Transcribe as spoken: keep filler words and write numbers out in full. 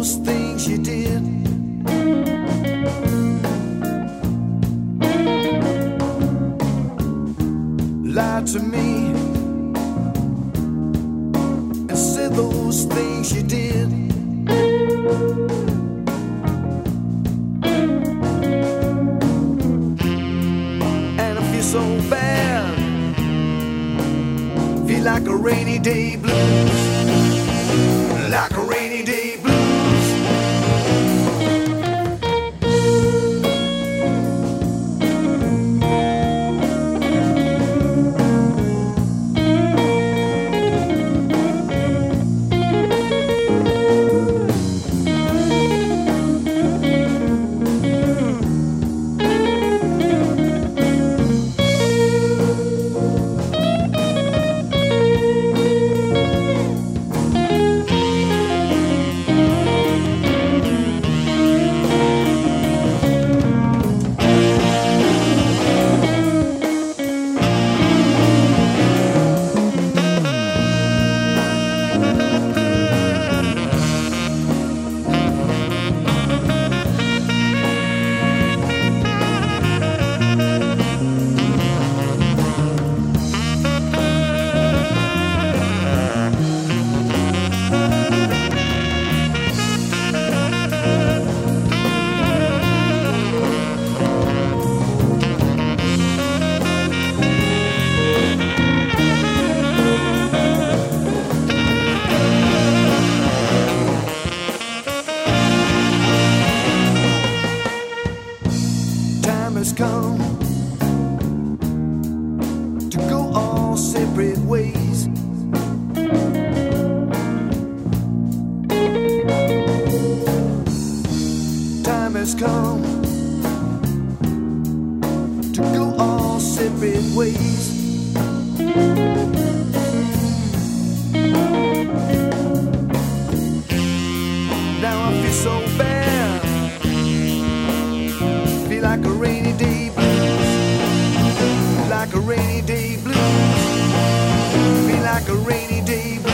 those things you did. Lied to me and said those things you did. And I feel so bad, feel like a rainy day blues, like a rainy day blues. Has come to go all separate ways. Time has come to go all separate ways. Now I feel so bad, feel like a rainy day blues, like a rainy day blues, feel like a rainy day blues.